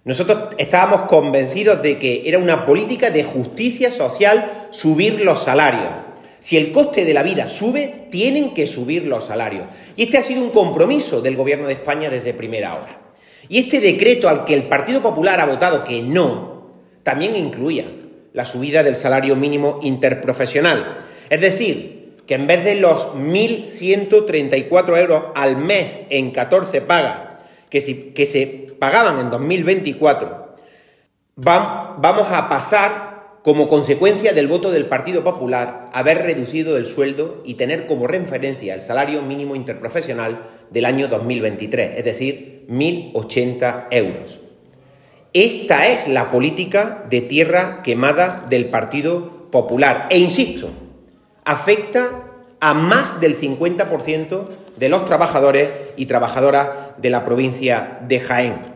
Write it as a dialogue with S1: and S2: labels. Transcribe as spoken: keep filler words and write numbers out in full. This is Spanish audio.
S1: Nosotros estábamos convencidos de que era una política de justicia social subir los salarios. Si el coste de la vida sube, tienen que subir los salarios. Y este ha sido un compromiso del Gobierno de España desde primera hora. Y este decreto al que el Partido Popular ha votado que no, también incluía la subida del salario mínimo interprofesional. Es decir, que en vez de los mil ciento treinta y cuatro euros al mes en catorce pagas que, si, que se pagaban en dos mil veinticuatro, va, vamos a pasar, como consecuencia del voto del Partido Popular, haber reducido el sueldo y tener como referencia el salario mínimo interprofesional del año dos mil veintitrés, es decir, mil ochenta euros. Esta es la política de tierra quemada del Partido Popular. E insisto, afecta a más del cincuenta por ciento de los trabajadores y trabajadoras de la provincia de Jaén.